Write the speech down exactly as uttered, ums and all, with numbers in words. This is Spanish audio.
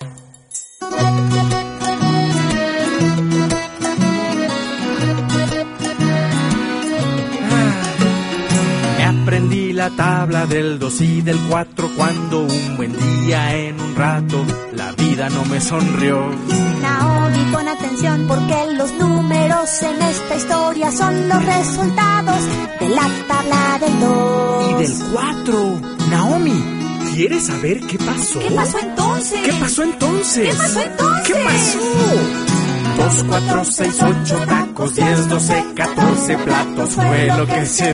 Me aprendí la tabla del dos y del cuatro cuando un buen día en un rato la vida no me sonrió. Naomi, pon atención porque los números en esta historia son los resultados de la tabla del dos. Y del cuatro. Naomi, ¿quieres saber qué pasó? ¿Qué pasó entonces? ¿Qué pasó entonces? ¿Qué pasó entonces? ¿Qué pasó? Dos, cuatro, seis, ocho tacos, diez, doce, catorce platos fue lo que se